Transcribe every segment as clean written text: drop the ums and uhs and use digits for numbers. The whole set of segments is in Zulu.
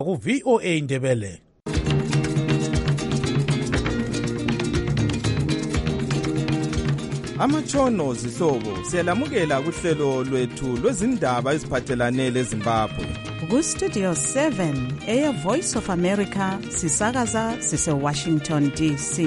ku VOA Ndebele. Amatshono zihlobo siyalamukela kuhlelo lwethu lwezindaba eziphathelane leZimbabwe. Ku Studio 7 Air Voice of America sisakaza sise Washington DC.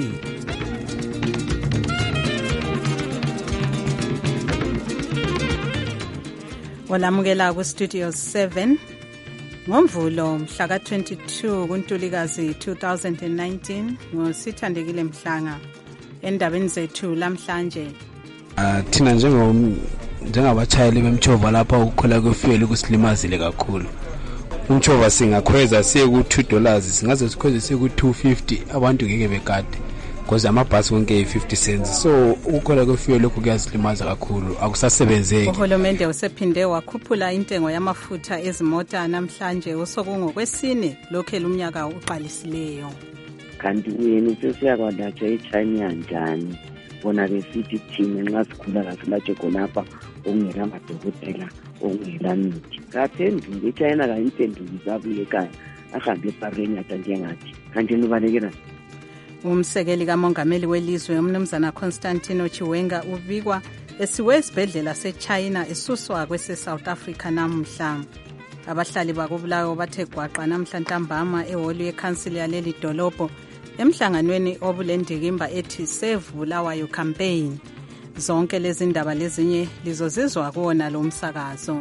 Walamukela ku Studio 7 ngoMvulo mhla ka-22 kuNtulikazi 2019 ngosithandekile Mhlanga. Endabeni zethu lamhlanje thina njengabatshayeli bemtshova lapha ukukhwela kwefuel kusilimazile kakhulu. Umtshova singakhweza siye ku$2 singaze sikhweze siye ku$250 abantu ngeke bekade because amabhasi wonke yi-50 cents, so ukukhwela kwefuel lokhu kuyasilimaza kakhulu akusasebenzeki. Uhulumende usephinde wakhuphula intengo yamafutha ezimota namhlanje osokungokwesine lokhela umnyaka uqalisileyo. Kanti yena sesiyakwalatshwa eChina njani bona besithi thina nxa sikhula kasilatshe khonapha okungela amadokotela okungela mithi. Kaphenduka eChina kayimpenduki zabuye ekhaya ahambe ePareni ata njengathi kanti nibalekela. Umsekeli kamongameli welizwe umnumzana Constantino Chiwenga ubikwa esiwe esibhedlela seChina esuswa kwese-South Africa namhla. Abahlali bakubulawo bathe gwaqa namhla ntambama ehholo yekhansili yaleli dolobho emhlanganweni obulendikimba ethi Save Bulawayo campaign. Zonke lezi ndaba lezinye lizozizwa kuona lo msakazo.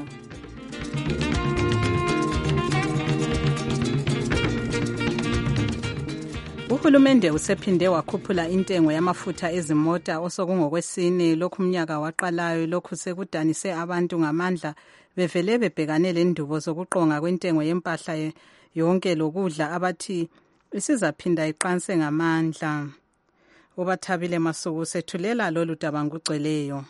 Uhulumende usephinde wakhuphula intengo yamafutha ezimota osokungokwesine lokhu umnyaka waqalayo lokhu sekudanise abantu ngamandla bevele bebhekane lendubo zokuqonga kwentengo yempahla yonke lokudla abathi isizaphinda iqanse ngamandla. Ubathabile Masuku sethulela lolu daba ngugcweleyo.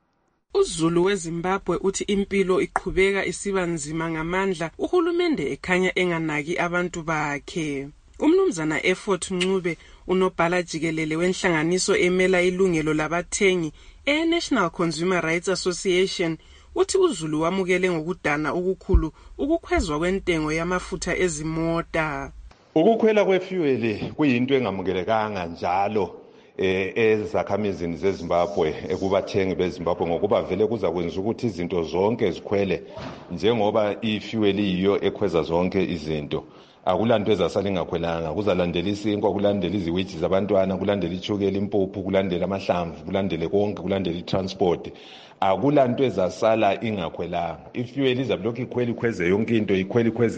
UZulu weZimbabwe uthi impilo iqhubeka isiba nzima ngamandla uhulumende ekhanya enganaki abantu bakhe. Umnumzana Effort Ncube unobhala jikelele wenhlanganiso emela ilungelo labathengi National Consumer Rights Association uthi uZulu wamukele ngokudana okukhulu ukukhwezwa kwentengo yamafutha ezimota. Ukukhwela kwefuel kuyinto engamukelekanga njalo ezakhamizini zeZimbabwe ekubathengi beZimbabwe ngokuba vele kuza kwenza ukuthi izinto zonke zikhwele njengoba ifuel iyo ekhweza zonke izinto. Akulanto ezasala ingakhwelanga, kuzalandela isinkwa, kulandela iziwiji zabantwana, kulandela ichukela, impuphu, kulandela amahlamvu, kulandele konke, kulandela itransport. Akulanto ezasala ingakhwelanga. Ifuel izabulokhu ikhweze yonke into, ikhweze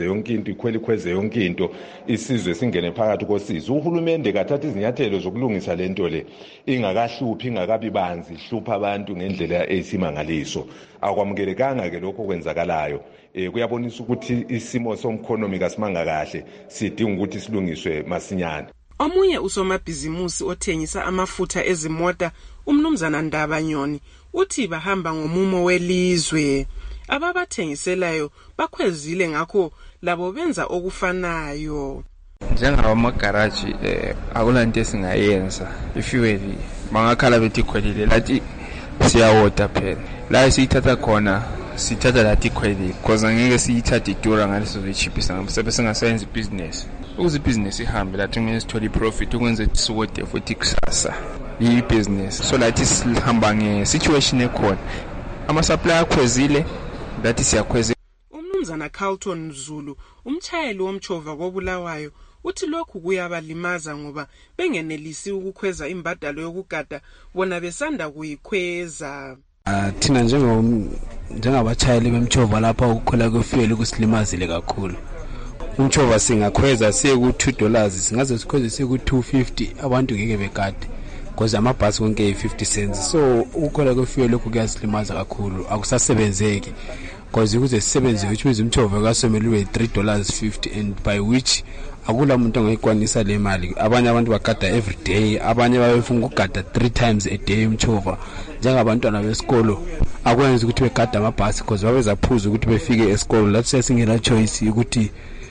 yonke into, isizwe singene phakathi kosizo. Uhulumende kathatha izinyathelo zokulungisa lento le ingakahluphi, ingakabi banzi, ihlupha abantu ngendlela eyisimangaliso. Akwamukelekanga ke lokho kwenzakalayo. Kuyabonisa ukuthi isimo somkhonomi kasimanga kahle, sidinga ukuthi silungiswe masinyane. Omunye usomabhizimusi othengisa amafutha ezimota umnumzana Ndaba Nyoni uthi bahamba ngomumo welizwe. Ababathengiselayo bakhwezile ngakho labo benza okufanayo. Njengabamagaraji akulanto esingayenza ifuel bangakhala bethi khwelile lathi siyawoda phela la siyithatha khona sithatha lathi khwelile because ngeke siyithathe idura ngaleso zichiphisa ngempela singasenza business ukuze business ihambe lathi ngeke sithole profit ukwenza siwode futhi kusasa i-business so lathi sihamba nge-situation ekhona ama-supplier akhwezile lathi siyakhweza. Umnumzana Carlton Zulu umtshayeli womtshova kobulawayo uthi lokhu kuyabalimaza ngoba bengenelisi ukukhweza imbadalo yokugada bona besanda kuyikhweza. Thina njengabatshayeli bemtshova lapha ukukhwela kwefuel kusilimazile kakhulu. Umtshova singakhweza siye ku$2 singaze sikhweze siye ku$250 abantu ngeke bekade because amabhasi wonke yi-50 cents, so ukukhwela kwefuel lokhu kuyasilimaza kakhulu akusasebenzeki because ukuze sisebenze which means umtshova kasomele ube $3.50 and by which akula muntu angayikwanisa le mali. Abanye abantu bagada every day, abanye babefuna ukugada 3 times a day umtshova. Njengabantwana besikolo akwenza ukuthi begada amabhasi because babezaphuza ukuthi befike esikolo lathi singela choice ukuthi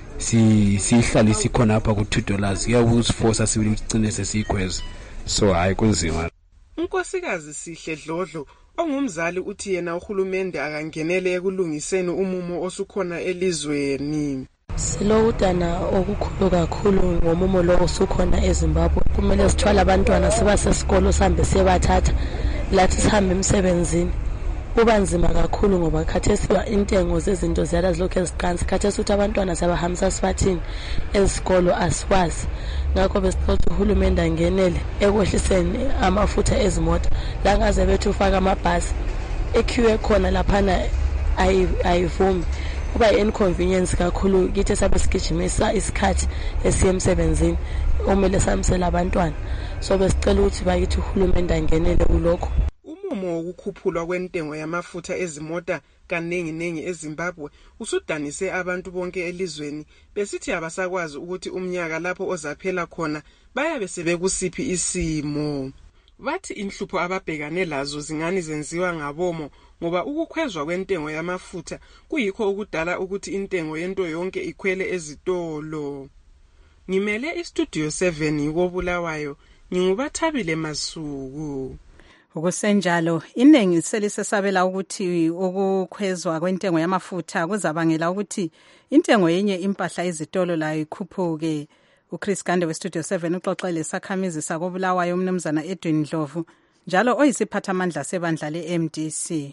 sihlale sikhona lapha ku$2 kuyabusiforce sibili ugcine sesikhweza, so hayi kunzima. Unkosikazi Sihle Dlodlo ongumzali uthi yena uhulumende akangenele ekulungiseni umumo osukhona elizweni. Silokudana okukhulu kakhulu ngomumo lo usukhona eZimbabwe. Kumele sithwala abantwana sebasesikolo sihambe siyebathatha lathi sihambe emsebenzini. Kuba nzima kakhulu ngoba khathesi intengo zezinto ziyala zilokhu eziqansi. Khathesi ukuthi abantwana sabahambisa sibathini ezikolo asiwazi. Ngakho besicela uhulumende angenele ekwehliseni amafutha ezimota. La ngaze bethu ufaka amabhasi equeue khona laphana ayivumi. Kuba inconvenience kakhulu kithi sabe sigijimisa isikhathi esiye emsebenzini omele samsela abantwana. So besicela ukuthi bayithi uhulumende angenele kulokho. Umumo wokukhuphulwa kwentengo yamafutha ezimota kaningi eZimbabwe usudanise abantu bonke elizweni besithi abasakwazi ukuthi umnyaka lapho ozaphela khona bayabe sebekusiphi isimo. Bathi inhlupho ababhekane lazo zingani zenziwa ngabomo ngoba ukukhwezwa kwentengo yamafutha kuyikho okudala ukuthi intengo yento yonke ikhwele ezitolo. Ngimele istudio 7 koBulawayo, nginguBathabile Masuku. Ukusenjalo iningi selisesabela ukuthi ukukhwezwa kwentengo yamafutha kuzabangela ukuthi intengo yenye impahla ezitolo layo ikhuphuke. uChris Gande weStudio 7 uxoxa lesakhamizi sakoBulawayo umnumzana Edwin Ndlovu njalo oyisiphathamandla sebandla leMDC.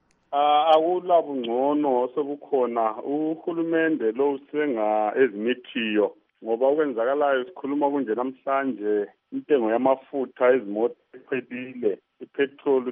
Akulabungcono sobukhona uhulumende lo usenga ezimithiyo ngoba okwenzakalayo sikhuluma kunje namhlanje intengo yamafutha ezimota ekhwelile. Ipetrol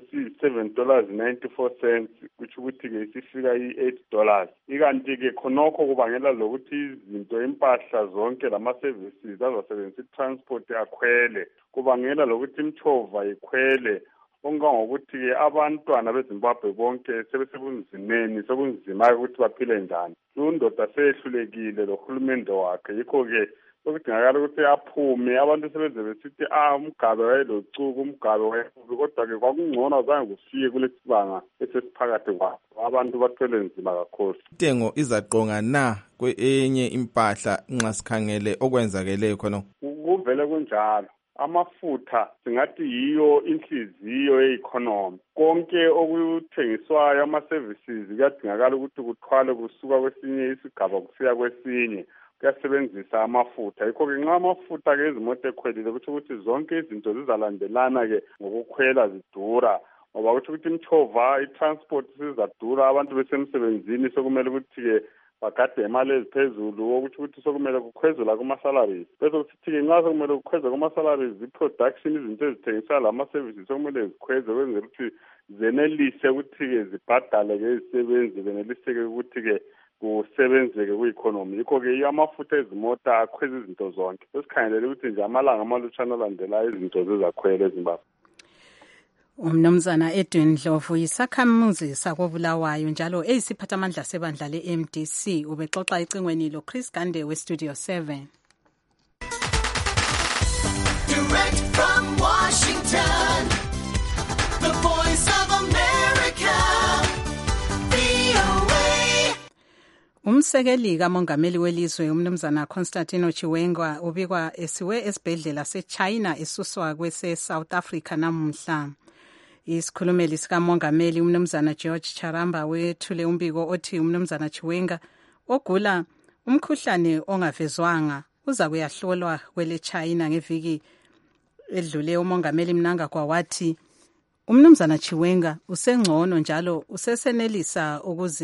$7.94 kuthi ukuthi ke isifika $8. Ikanti ke khonokho kubangela lokuthi izinto impahla zonke lama services azasebenzisa transport akhwele. Kubangela lokuthi imchova ikhwele. Ongangokuthi ke abantwana beZimbabwe bonke sebesebunzimeni sokunzima ukuthi baphile njani. Undoda sehlulekile lo hulumende wakhe yikho ke okudingakala ukuthi aphume abantu sebeze besithi umgabe wayelocuku umgabe wayefuthi kodwa ke kwakungcono azange kufike kulesibanga esesiphakathi kwabo abantu bathwele nzima kakhulu. Intengo izaqonga na kwenye impahla nxa sikhangele okwenzakeleyo khona. Kuvele kunjalo. Amafutha singathi yiyo inhliziyo ye-economy. Konke okuthengiswayo ama-services kuyadingakala ukuthi kuthwale kusuka kwesinye isigaba kusiya kwesinye. Kuyasebenzisa amafutha. Yikho ke nxa amafutha ke izimoto ekhwelile ukuthi zonke izinto zizalandelana ke ngokukhwela zidura. Ngoba ukuthi imchova i-transport sizadura abantu besemsebenzini sokumele ukuthi ke bagade imali eziphezulu ukuthi sokumele kukhwezela kuma-salaries. Bese kuthi ke nxa sokumele kukhweze kuma-salaries i-production izinto ezithengiswa lama-services sokumele zikhweze kwenzela ukuthi zenelise ukuthi ke zibhadale ke izisebenzi beneliseke ukuthi ke kusebenzeke ku-economy. Yikho ke amafutha ezimota akhweza izinto zonke. Sesikhangelele ukuthi nje amalanga amalutshwana alandelayo izinto zizakhwela eZimbabwe. Umnumzana Edwin Ndlovu yisakhamuzi sakoBulawayo njalo eyisiphathamandla sebandla leMDC ubexoxa ecingweni loChris Gande weStudio 7. Direct from Washington, the Voice of America, VOA. Umsekeli kamongameli welizwe umnumzana Constantino Chiwenga ubikwa esiwe esibhedlela seChina esuswa kwese-South Africa namuhla. Isikhulumeli sikamongameli umnumzana George Charamba wethule umbiko othi umnumzana Chiwenga ogula umkhuhlane ongavezwanga uza kuyahlolwa kwele China ngeviki edlule. Umongameli Mnangagwa wathi umnumzana Chiwenga usengcono njalo usesenelisa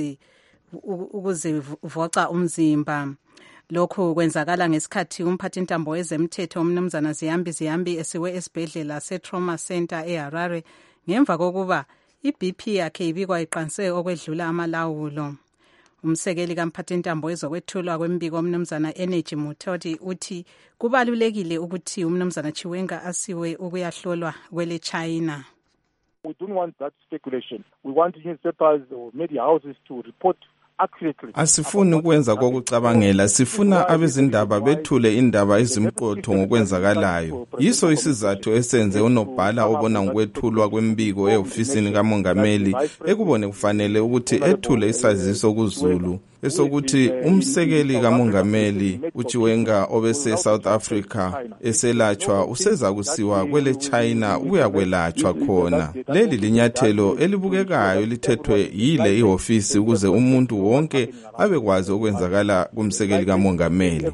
ukuzivoca umzimba. Lokhu kwenzakala ngesikhathi umphathintambo wezemthetho umnumzana Ziyambi esiwe esibhedlela se-Trauma Center eHarare ngemva kokuba iBP yakhe ibikwa iqanse okwedlula amalawulo. Umsekeli kamphathintambo wezokwethulwa kwembiko umnumzana Energy Mutoti uthi kubalulekile ukuthi umnumzana Chiwenga asiwe ukuyahlolwa kwele China. We don't want that speculation. We want newspapers or media houses to report accurately. Asifuni ukwenza kokucabangela, sifuna abezindaba bethule indaba ezimqotho ngokwenzakalayo. Yiso isizathu esenze unobhala obona ngokwethulwa kwembiko eofisini kamongameli ekubone kufanele ukuthi ethule isaziso kuZulu esokuthi umsekeli kamongameli uChiwenga obese South Africa eselatshwa useza kusiwa kwele China uyakwelatshwa khona. Leli linyathelo elibukekayo lithethwe yile ihofisi ukuze umuntu wonke abekwazi okwenzakala kumsekeli kamongameli.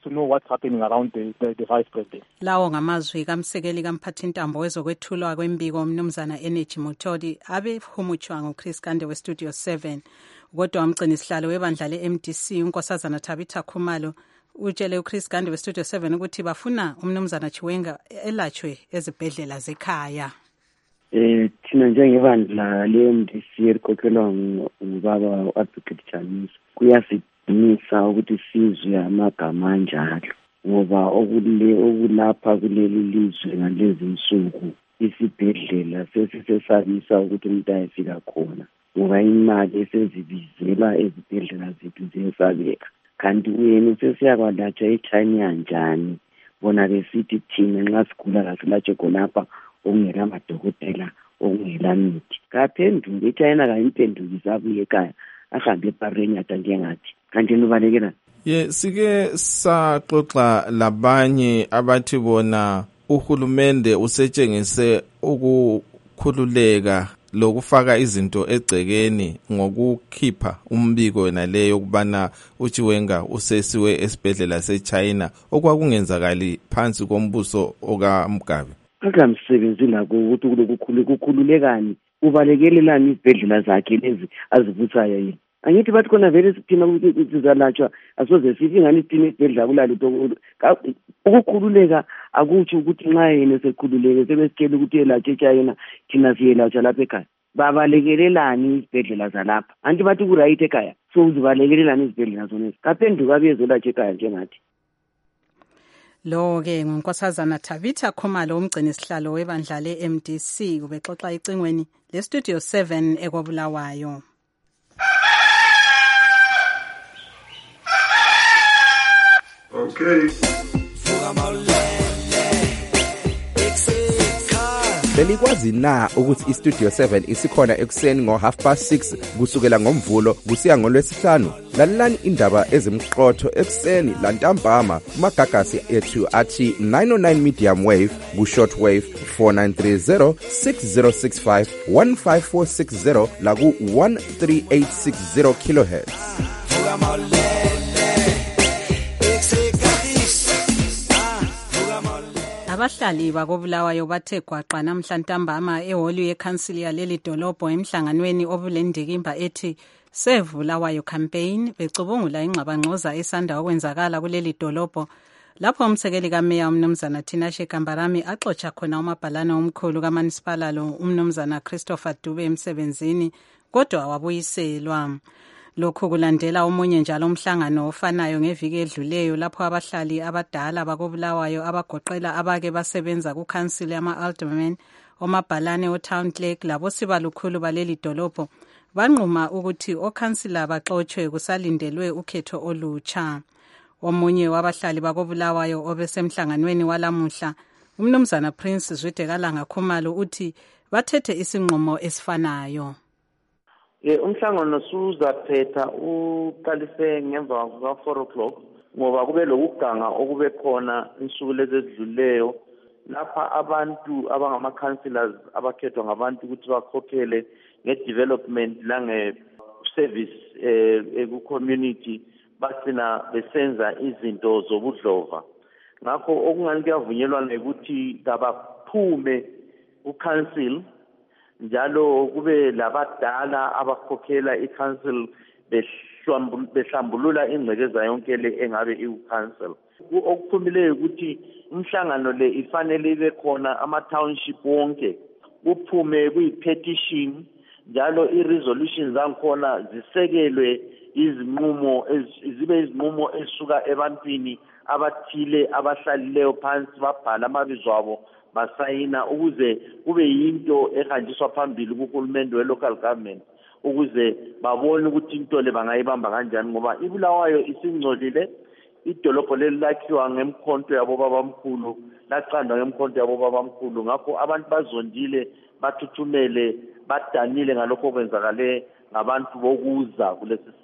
Lawo ngamazwi kamsekeli kamphathintambo wezokwethulwa kwembiko umnumzana Energy Motodi abehumutshwa nguChris Gande weStudio 7. Kodwa umgcini sihlalo webandla leMDC unkosazana Tabitha Khumalo utshele uChris Gande weStudio 7 ukuthi bafuna umnumzana Chiwenga elatshwe ezibhedlela zekhaya. Thina njengebandla leMDC elikhokhelwa ngubaba uAdvocate Janiso kuyasidumisa ukuthi sizwe amagama anjalo ngoba okulapha kuleli lizwe ngalezi insuku isibhedlela sesisesabisa ukuthi umuntu ayefika khona ngoba imali esezibizela ezibhedlela zethu ziyesabeka. Kanti uyena sesiyakwalatshwa eChina njani bona besithi thina nxa sigula kasilatshwe khonapha okungela amadokotela okungela mithi. Kaphenduka eChina kayimphendukisa abuye ekhaya ahambe eParenyata njengathi. Kanti nubalekela sike saxoxa labanye abathi bona uhulumende usetshengise ukukhululeka lokufaka izinto egcekeni ngokukhipha umbiko wena leyo ukubana uChiwenga usesiwe esibhedlela seChina okwakungenzakali phansi kombuso okaMgabe. Akamsebenzi lakho ukuthi kukhululekani ubalekelelani izibhedlela zakhe lezi azivuthayo yini. Angithi bathi khona vele sithina ukuthi sizalatshwa asoze sithi ngani sithina isibhedlela kulalo ukukhululeka akuthi ukuthi nxa yena sekhululeke sebesitshela ukuthi elatshwe eChina thina siyelatshwa lapha ekhaya. Babalekelelani izibhedlela zalapha anti bathi kuright ekhaya so uzibalekelelani izibhedlela zona kaphenduka bezolatshwa ekhaya njengathi. Lo-ke ngunkosazana Tabitha Khumalo umgcini sihlalo webandla leMDC ubexoxa icingweni leStudio 7 ekwabulawayo. Okay. Belikwazi na ukuthi iStudio 7 isikhona ekuseni ngo6:30 kusukela ngomvulo kusiya ngolwesihlanu? Lalelani indaba ezimqotho ekuseni lantambama kumagagasi ethu athi 909 medium wave ku short wave 4930 6065 15460 la ku 13860 kilohertz. Abahlali bakobulawayo bathe gwaqa namhla ntambama ehholo yeCouncil yaleli dolobho emhlanganweni obulendikimba ethi Save Bulawayo campaign becubungula ingxabangxoza esanda okwenzakala kuleli dolobho lapho umsekeli kameya umnumzana Tinashe Kambarami axotsha khona umabhalana omkhulu kaMunicipal lo umnumzana Christopher Dube emsebenzini kodwa wabuyiselwa. Lokhu kulandela omunye njalo umhlangano ofanayo ngeviki edluleyo lapho abahlali abadala bakobulawayo abagoqela abake basebenza kuCouncil yama-Alderman omabhalane oTown Clerk labo sibalukhulu baleli dolobho banquma ukuthi okhansila baxotshwe kusalindelwe ukhetho olutsha. Omunye wabahlali bakobulawayo obesemhlanganweni walamuhla umnumzana Prince Zwidekalanga Khumalo uthi bathethe isinqumo esifanayo. Umhlangano suzaphetha uqalise ngemva kwa 4:00 ngoba kube lokuganga okube khona insuku lezi ezidluleyo lapha abantu abangama-councillors abakhethwa ngabantu ukuthi bakhokhele nge-development lange-service ku-community bagcina besenza izinto zobudlova. Ngakho okungani kuyavunyelwana ukuthi kabaphume u-council njalo kube labadala abakhokhela i-council behlambulula ingcekeza yonke le engabe i-council. Okuphumileyo ukuthi umhlangano le ifanele ibe khona ama-township wonke kuphume kuyi-petition njalo i-resolution zangikhona zisekelwe izinqumo zibe izinqumo ezisuka ebantwini abathile abahlalileyo phansi babhala amabizo abo basayina ukuze kube yinto ehanjiswa phambili kuhulumende we-local government ukuze babone ukuthi into le bangayibamba kanjani ngoba iBulawayo isingcolile. Idolobho leli lakhiwa ngemkhonto yabo babamkhulu laqandwa ngemkhonto yabo babamkhulu ngakho abantu bazondile bathuthumele badanile ngalokho kwenzakale ngabantu bokuza kulesi sigaba.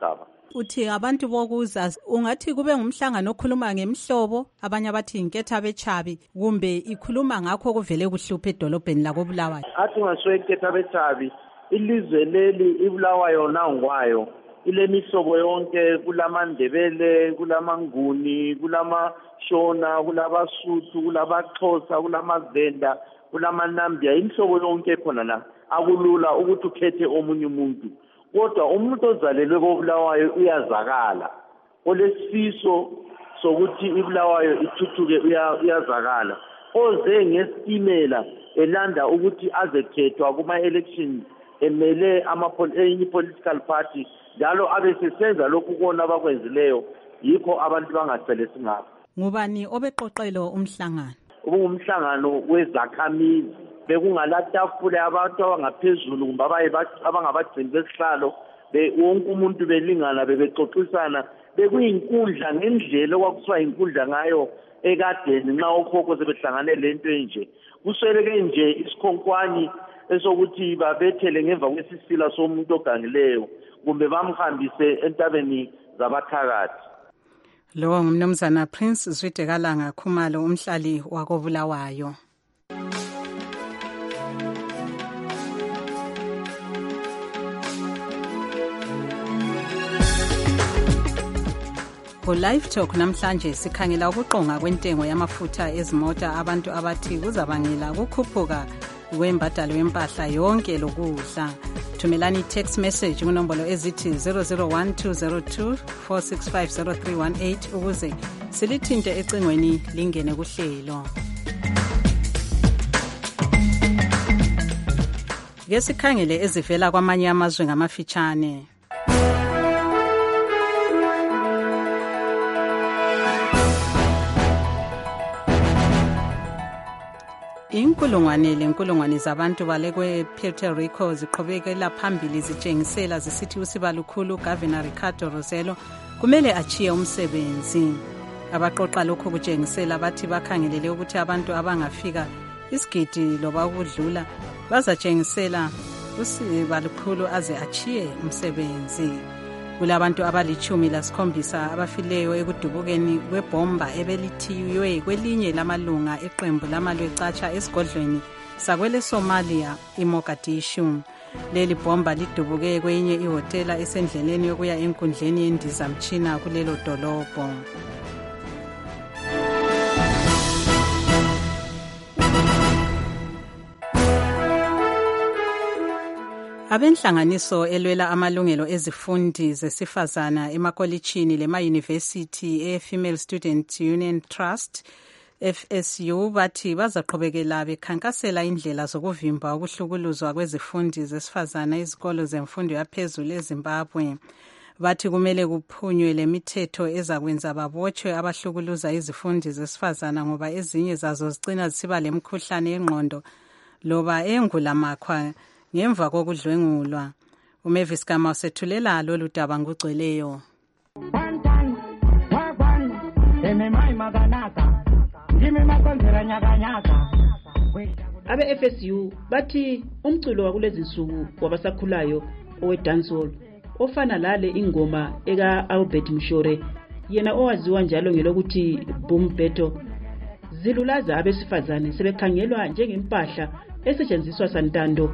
Uthi abantu bokuza ungathi kube ngumhlangano okhuluma ngemihlobo, abanye abathi inketha bechabi, kumbe ikhuluma ngakho kuvele kuhluphe edolobheni la koBulawayo. Athi ngasweketha bechabi ilizwe leli iBulawayo nangwayo ile mihlobo yonke, kulamandebele, kulamanguni, kulamashona, kulabasuthu, kulabaxhosa, kulamavenda, kulamanambia, imihlobo yonke khona la. Akulula ukuthi ukhethe omunye umuntu, kodwa umuntu ozalelwe koBulawayo uyazakala, olesifiso sokuthi iBulawayo ithuthuke uyazakala, oze ngestimela elanda ukuthi azekhethwa kuma-election emele enye political party, njalo abesesenza lokhu kona abakwenzileyo, yikho abantu bangacele singapha. Ngubani obeqoqelo umhlangano? Ubungumhlangano wezakhamizi, bekungalatafula abantu abangaphezulu kumbe abangabagcini besihlalo, wonke umuntu belingana, bebexoxisana, bekuyinkundla ngendlela okwakusiwa inkundla ngayo ekadeni nxa okhokho sebehlangane lento enje. Kusweleke nje isikhonkwane esokuthi babethele ngemva kwesisila somuntu ogangileyo kumbe bamhambise entabeni zabathakathi. Lo ngumnumzana Prince Zwitekalanga Khumalo, umhlali wakoBulawayo. Live Talk namhlanje sikhangela ukuqonga kwentengo yamafutha ezimota, abantu abathi kuzabangela ukukhuphuka kwembadalo yempahla yonke lokudla. Thumelani text message kunombolo ezithi 001202465038 ukuze silithinte ecingweni lingene kuhlelo. Ngesikhangele ezivela kwamanye amazwe ngamafitshane. Inkulungwane zabantu balekwe Puerto Rico ziqhubekela phambili zitshengisela zisithi usibalukhulu Governor Ricardo Rossello kumele achiye umsebenzi. Abaqoqa lokho kutshengisela bathi bakhangelele ukuthi abantu abangafika isigidi loba ukudlula bazatshengisela usibalukhulu aze achiye umsebenzi. Kulabantu abali-17 abafileyo ekudubukeni kwebhomba ebelithiywe kwelinye lamalunga eqembu lamalwecatsha esigodlweni sakwele Somalia iMogadishu. Leli bhomba lidubuke kwenye ihotela esendleleni yokuya enkundleni yendizamtshina kulelo dolobho. Abenhlanganiso elwela amalungelo ezifundi zesifazana emakolitshini lema-university e-Female Student Union Trust FSU bathi bazaqhubekela bekhankasela indlela zokuvimba ukuhlukuluzwa kwezifundi zesifazana ezikolo zemfundo yaphezulu eZimbabwe. Bathi kumele kuphunywe lemithetho ezakwenza babotshwe abahlukuluza izifundi zesifazana ngoba ezinye zazo zicina zisiba lemkhuhlane yengqondo loba engulamakhwa ngemva kokudlwengulwa. uMavis Kama usethulela lolu daba ngugcweleyo. Abe-FSU bathi umculo wakulezi nsuku wabasakhulayo owe-dancehall ofana lale ingoma eka-Albert Mshore yena owaziwa njalo ngelokuthi Boom Beto zilulaza abesifazane sebekhangelwa njengempahla esetshenziswa santando.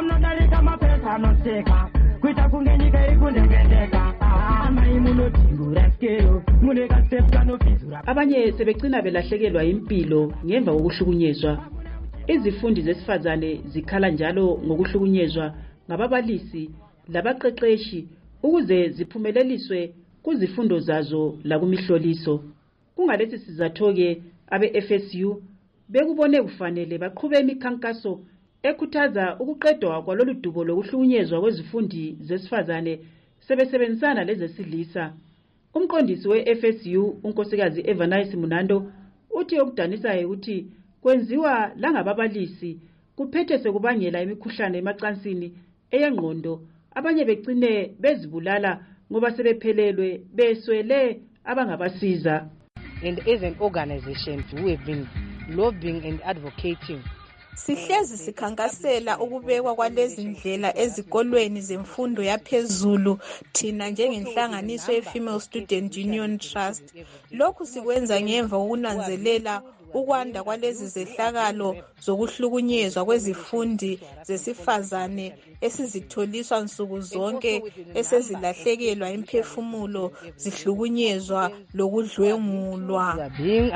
Abanye sebegcina belahlekelwa impilo ngemva kokuhlukunyezwa. Izifundi zesifazane zikhala njalo ngokuhlukunyezwa ngababalisi labaqeqeshi ukuze ziphumeleliswe kuzifundo zazo lakumihloliso. Kungalesi sizatho-ke abe-FSU bekubone kufanele baqhube imikhankaso ekhuthaza ukuqedwa kwalolu dubo lokuhlukunyezwa kwezifundi zesifazane sebesebenzisana lezesilisa. Umqondisi we-FSU unkosikazi Evanice Munando uthi okudanisayo ukuthi kwenziwa langababalisi kuphethe sekubangela imikhuhlane emacansini eyengqondo, abanye begcine bezibulala ngoba sebephelelwe beswele abangabasiza. And as an organization we have been lobbying and advocating Sihlezi sikhankasela ukubekwa kwalezi ndlela ezikolweni zemfundo yaphezulu thina njengenhlanganiso ye-Female Student Union Trust. Lokhu sikwenza ngemva kokunanzelela ukwanda kwalezi zehlakalo zokuhlukunyezwa kwezifundi zesifazane esizitholiswa nsuku zonke, esezilahlekelwa imphefumulo, zihlukunyezwa lokudlwengulwa.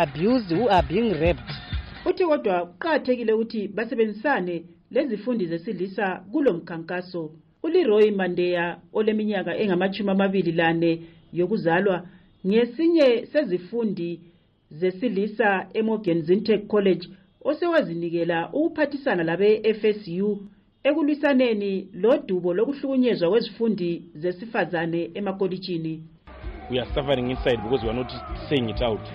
Uthi kodwa kuqakathekile ukuthi basebenzisane lezifundi zesilisa kulo mkhankaso. uLeroy Mandeya oleminyaka engama-24 yokuzalwa ngesinye sezifundi zesilisa eMorgan Zintech College osewazinikela ukuphathisana labe-FSU ekulwisaneni lodubo lokuhlukunyezwa kwezifundi zesifazane emakolitshini. We are suffering inside because we are not saying it out.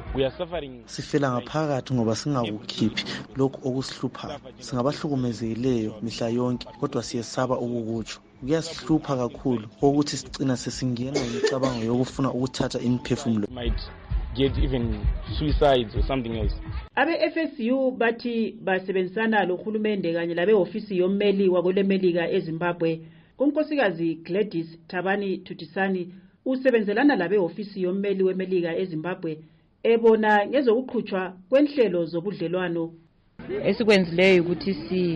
Sifela ngaphakathi ngoba singakukhiphi lokhu okusihluphayo. Singabahlukumezekileyo mihla yonke kodwa siyesaba ukukutsho. Kuyasihlupha kakhulu ukuthi sicina sesingena imicabango yokufuna ukuthatha imphefumulo. Get even suicides or something else. Abe-FSU bathi basebenzisana lohulumende kanye labe-ofisi yommeli wakwelemelika eZimbabwe. Kunkosikazi Gladys Thabani Thutisani usebenzelana labe-ofisi yommeli wemelika eZimbabwe ebona ngezokuqhutshwa kwenhlelo zobudlelwano. Esikwenzileyo ukuthi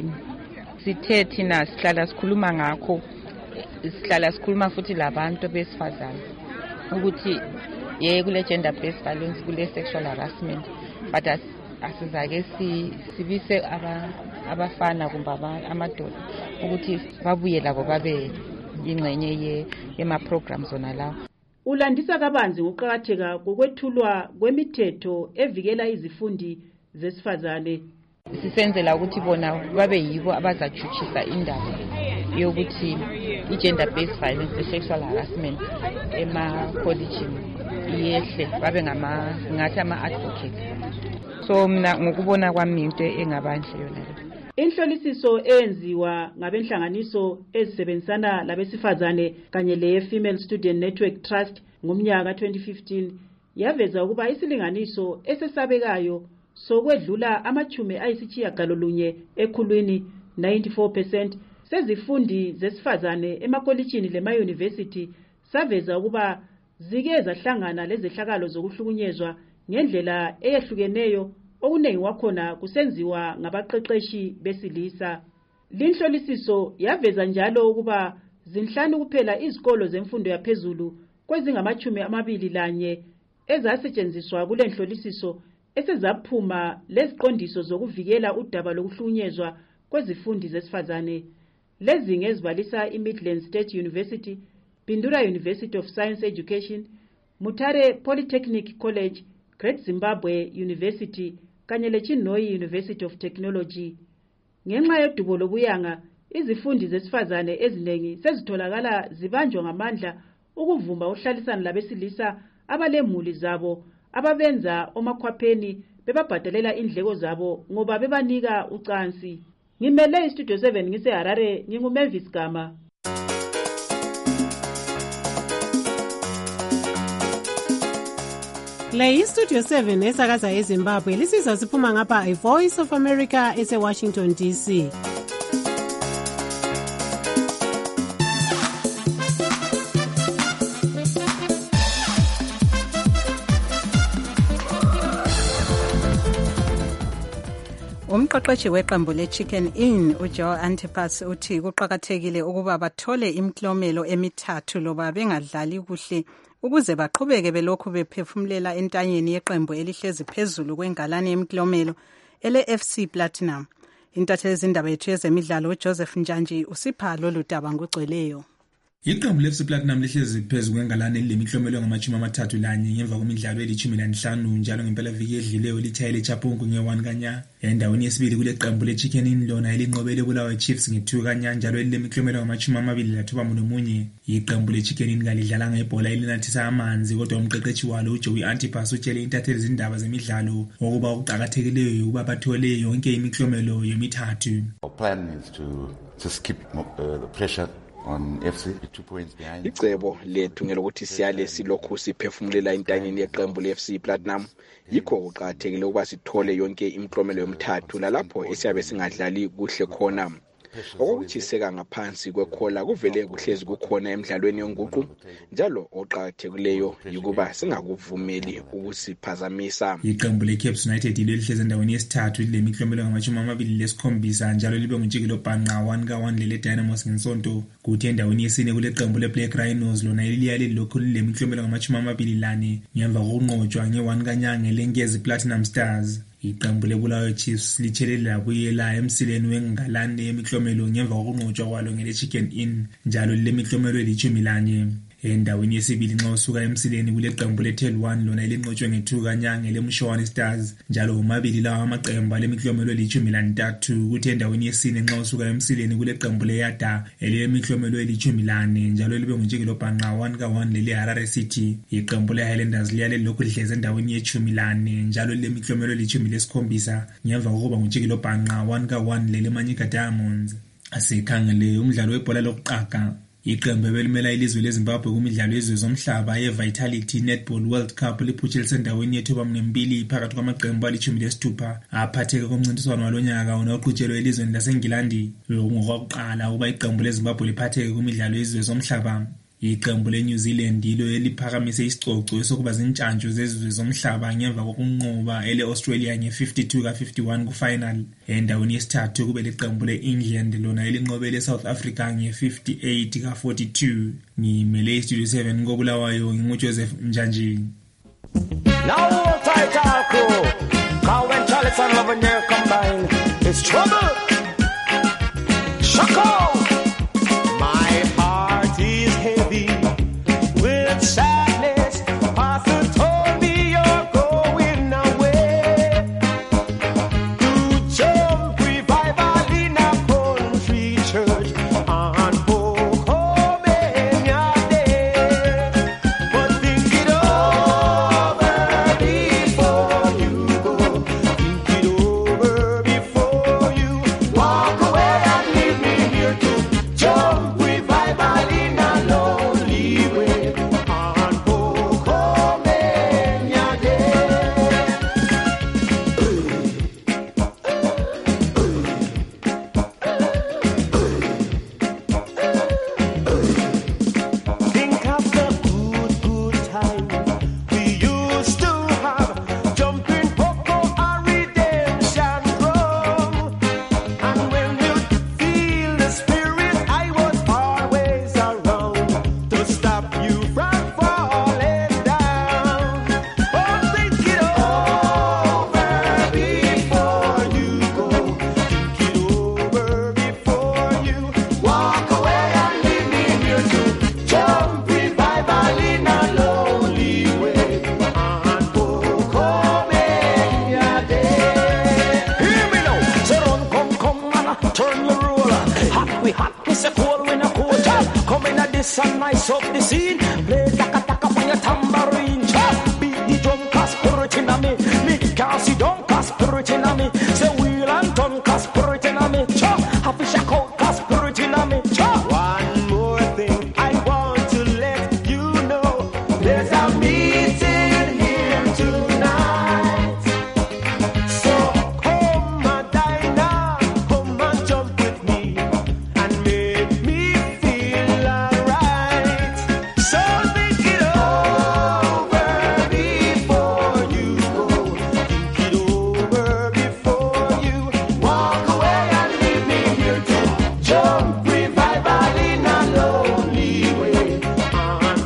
sithe thina sihlala sikhuluma ngakho, sihlala sikhuluma futhi labantu besifazane ukuthi kule gender based violence, kule sexual harassment, but asizake sibise abafana kumbe amadoda ukuthi babuye labo babe ingcenye yema-programs zona lawo. Ulandisa kabanzi ngokuqakatheka kokwethulwa kwemithetho evikela izifundi zesifazane. Sisenzela ukuthi bona babe yibo abazajutshisa indaba yokuthi i-gender based violence, i-sexual harassment ema-collegeini yehle, babe ngathi ama-advocates. So mina ngokubona kwami into engabanhle yona le. Inhlolisiso eyenziwa ngabenhlanganiso ezisebenzisana labesifazane kanye le-Female Student Network Trust ngomnyaka 2015 yaveza ukuba isilinganiso esesabekayo sokwedlula ama-90% ekhulwini 94% sezifundi zesifazane emakolitshini lema-university saveza ukuba zike zahlangana lezehlakalo zokuhlukunyezwa ngendlela eyehlukeneyo, okuningi wakhona kusenziwa ngabaqeqeshi besilisa. Linhlolisiso yaveza njalo ukuba zinhlanu kuphela izikolo zemfundo yaphezulu kwezingama-21 ezasetshenziswa kule nhlolisiso esezaphuma leziqondiso zokuvikela udaba lokuhlukunyezwa kwezifundi zesifazane. Lezi ngezibalisa iMidlands State University, Pindura University of Science Education, Mutare Polytechnic College, Great Zimbabwe University kanye leChinhoyi University of Technology. Ngenxa yodubo lobuyanga, izifundi zesifazane eziningi sezitholakala zibanjwa ngamandla ukuvumba uhlalisana labesilisa abalemuli zabo ababenza omakhwapheni bebabhadalela indleko zabo ngoba bebanika ucansi. Ngimele iStudio 7 ngiseHarare, nginguMavis Gama. Le iStudio 7 esakaza eZimbabwe lisizwa siphuma ngapha iVoice of America eseWashington DC. Umqeqeshi weqembu leChicken Inn uJoe Antipas uthi kuqakathekile ukuba bathole imiklomelo emithathu loba bengadlali kuhle ukuze baqhubeke belokhu bephefumulela entanyeni yeqembu elihlezi phezulu kwengalane yemiklomelo ele-FC Platinum. Intatheli zindaba yethu yezemidlalo uJoseph Njanji usipha lolu daba ngogcweleyo. Iqembu le-FC Platinum lihlezi phezu kwengalane elilemiklomelo engama-31 ngemva kwemidlalo eli-15 njalo ngempelaviki edluleyo lithaye leChapungu nge-1 kanya. Endaweni yesibili kule qembu leChicken Inn lona elinqobele Bulawayo Chiefs nge-2 kanya njalo elilemiklomelo engama-29. Iqembu leChicken Inn kalidlalanga ibhola elinathisa amanzi kodwa umqeqeshi walo uJoe Antipas utshele intatheli zindaba zemidlalo ukuba okuqakathekileyo ukuba bathole yonke imiklomelo yomithathu. Our plan is to just keep the pressure on FC, 2 points behind. Icebo lethu ngelokuthi siyale silokhu siphefumulela intanyeni yeqembu le-FC Platinum. Yikho kuqakathekile ukuba sithole yonke imiklomelo yomthathu lalapho esiyabe singadlali kuhle khona. Okukuthiseka ngaphansi kwekhola kuvele kuhlezi kukhona emidlalweni yonguqu, njalo oqakathekileyo yikuba singakuvumeli ukusiphazamisa. Iqembu le-Caps United lihlezi endaweni yesithathu lemiklomelo ngama-27 njalo libe nguntshikilo bhanqa 1-1 lele Dynamos ngesonto. Kuthi endaweni yesine kule qembu le-Black Rhinos lona liliya lilokhu lilemiklomelo ngama-24 ngemva kokunqotshwa nge-1 kaNyanga lenkezi Platinum Stars. Iqembu leBulawayo Chiefs lithelela buyela emsileni wengalane yemiklomelo ngemva kokunqotshwa kwalo ngele Chicken Inn njalo lemiklomelo eli-11. Endaweni yesibili nxa usuka emsileni kule qembu le-Tel 1 lona elinqotshwe nge-2 kaNyanga leMshowane Stars njalo omabili lawa amaqembu alemiklomelo eli-13. Kuthi endaweni yesine nxa usuka emsileni kule qembu le-Yada elemiklomelo eli-14 njalo libe nguntshikilo bhanqa 1-1 lele Harare City. Iqembu le-Highlanders liyale lokhu lihlezi endaweni ye-14 njalo lilemiklomelo eli-17 ngemva kokuba nguntshikilo bhanqa 1-1 lele Manyika Diamonds. Asikhangele umdlalo webhola lokuqaga. Iqembu ebelimela ilizwe leZimbabwe kumidlalo yezwe zomhlaba ye-Vitality Netball World Cup liphutshelise endaweni yethuba ngembili phakathi kwamaqembu ali-16 aphatheke komncintiswano walonyaka oqhutshelwe elizweni laseNgilandi. Ngokwakuqala ukuba iqembu leZimbabwe liphatheke kumidlalo yezwe zomhlaba. Iqembu le-New Zealand yilo eliphakamise isicoco esokuba zintshantshu zezizwe zomhlaba ngemva kokunqoba ele-Australia nge-52-51 ku-final. Endaweni yesithathu kube liqembu le-England lona elinqobe le-South Africa nge-58-42. Ngimele iStudio 7 koBulawayo nginguJoseph Mjanji. Now hold tight our crew, cause when Charles and Lavinier combine, it's trouble. Shako! My heart is heavy with sadness. Pastor told me you're going away to jump revival in a country church and Okomenya Day. But think it over before you go. Think it over before you walk away and leave me here to jump revival in a lonely way and Okomenya Day. Think of the good time we used to have, jumping Poco or redemption drum. And when you feel the spirit, I was always around to stop you from falling down. Oh, think it over before you go. Think it over before you walk away and leave me here to jump revival in a lonely way and Okomenya Day. Hear me now, say run, come, man, turn your roller. Hot, we say cold, we no cool, chop. Come in at this and nice up the scene. Play taka on your tambourine, chop. Beat the drum, cause spirit in me. Me can't see down, cause spirit in me. Say wheel and turn, cause spirit in me, chop. Happy shack out, cause spirit in me, chop. One more thing I want to let you know. There's a meeting here tonight. So come and dine now, come and jump with me and make me feel alright. So think it over before you go. Think it over before you walk away and leave me here to jump revival in a lonely way and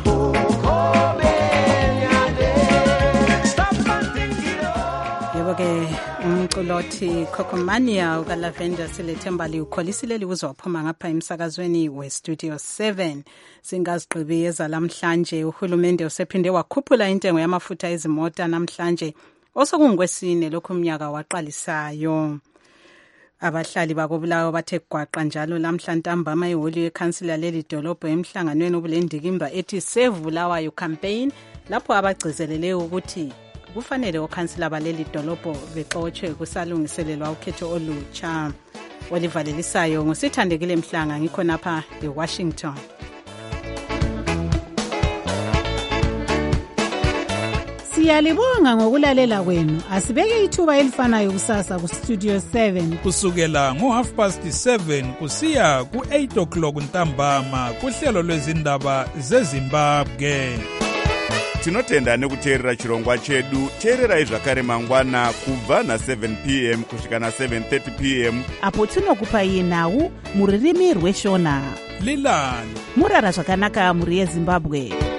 Okomenya Day. Stop and think it over. Yebo ke umculothi Kokomania ukaLavender Silethembali ukholisile libuzo waphuma ngapha emsakazweni weStudio 7. Singazigqibi ezalamhlanje uhulumende usephinde wakhuphula intengo yamafutha ezimota namhlanje osokungwesine lokhu umnyaka waqalisayo. Abahlali bakoBulawayo bathe gwaqa njalo lamhla ntambama iholi yeCouncil leli dolobho emhlanganweni obulendikimba ethi Save Bulawayo campaign lapho abagcizelele ukuthi kufanele oCouncil baleli dolobho bexotshwe kusalungiselelwa ukhetho olutsha. olivalelisayo ngusithandekile Mhlanga ngikhonapha eWashington. Siyalibonga ngokulalela kwenu. Asibeke ithuba elifanayo kusasa ku Studio 7 kusukela ngo7:30 kusiya ku8 o'clock ntambama kuhlelo lwezindaba zeZimbabwe. Tinotenda nekuteerera chirongwa chedu. Teererai zvakare mangwana kubva na7 p.m. kusvika na7:30 p.m. apo tinokupai nhau muririmi rweshona. Lilani murara zvakanaka muri yeZimbabwe.